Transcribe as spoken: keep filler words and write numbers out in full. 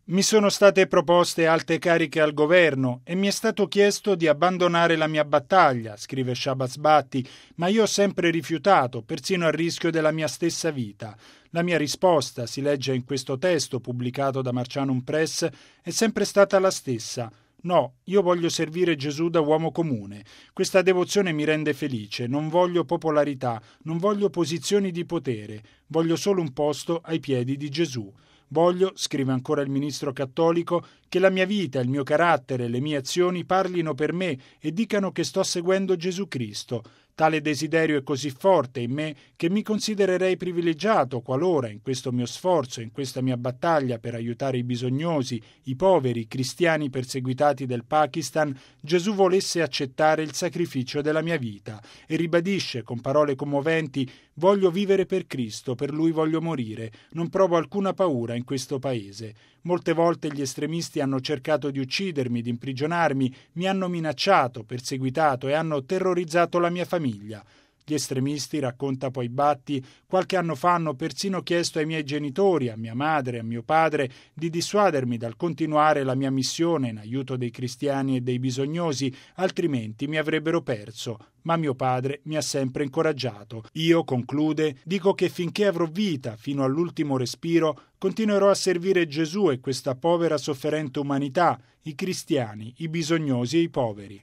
Mi sono state proposte alte cariche al governo e mi è stato chiesto di abbandonare la mia battaglia, scrive Shahbaz Bhatti, ma io ho sempre rifiutato, persino a rischio della mia stessa vita. La mia risposta, si legge in questo testo pubblicato da Marcianum Press, è sempre stata la stessa. No, io voglio servire Gesù da uomo comune. Questa devozione mi rende felice, non voglio popolarità, non voglio posizioni di potere, voglio solo un posto ai piedi di Gesù. Voglio, scrive ancora il ministro cattolico, che la mia vita, il mio carattere, le mie azioni parlino per me e dicano che sto seguendo Gesù Cristo. Tale desiderio è così forte in me che mi considererei privilegiato qualora, in questo mio sforzo, in questa mia battaglia per aiutare i bisognosi, i poveri, i cristiani perseguitati del Pakistan, Gesù volesse accettare il sacrificio della mia vita e ribadisce con parole commoventi: voglio vivere per Cristo, per Lui voglio morire, non provo alcuna paura in questo paese. Molte volte gli estremisti hanno cercato di uccidermi, di imprigionarmi, mi hanno minacciato, perseguitato e hanno terrorizzato la mia famiglia. Gli estremisti, racconta poi Bhatti, qualche anno fa hanno persino chiesto ai miei genitori, a mia madre, a mio padre, di dissuadermi dal continuare la mia missione in aiuto dei cristiani e dei bisognosi, altrimenti mi avrebbero perso. Ma mio padre mi ha sempre incoraggiato. Io, conclude, dico che finché avrò vita, fino all'ultimo respiro, continuerò a servire Gesù e questa povera sofferente umanità, i cristiani, i bisognosi e i poveri.